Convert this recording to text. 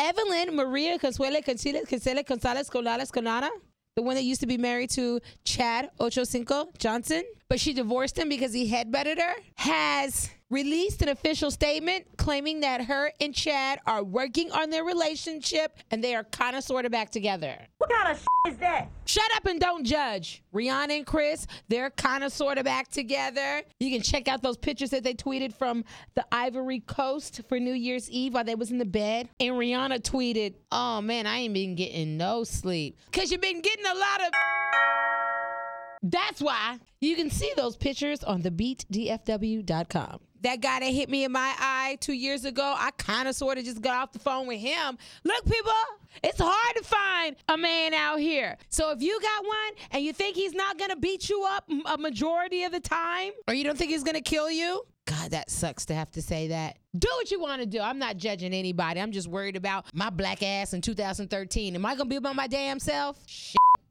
Evelyn Maria Consuelo Gonzalez Colada, the one that used to be married to Chad Ochocinco Johnson, but she divorced him because he headbutted her, has released an official statement claiming that her and Chad are working on their relationship and they are kind of sort of back together. What kind of shit is that? Shut up and don't judge. Rihanna and Chris, they're kind of sort of back together. You can check out those pictures that they tweeted from the Ivory Coast for New Year's Eve while they was in the bed. And Rihanna tweeted, "Oh man, I ain't been getting no sleep. Cause you've been getting a lot of..." That's why. You can see those pictures on thebeatdfw.com. That guy that hit me in my eye 2 years ago, I kind of sort of just got off the phone with him. Look, people, it's hard to find a man out here. So if you got one and you think he's not going to beat you up a majority of the time, or you don't think he's going to kill you, God, that sucks to have to say that. Do what you want to do. I'm not judging anybody. I'm just worried about my black ass in 2013. Am I going to be by my damn self? Shit.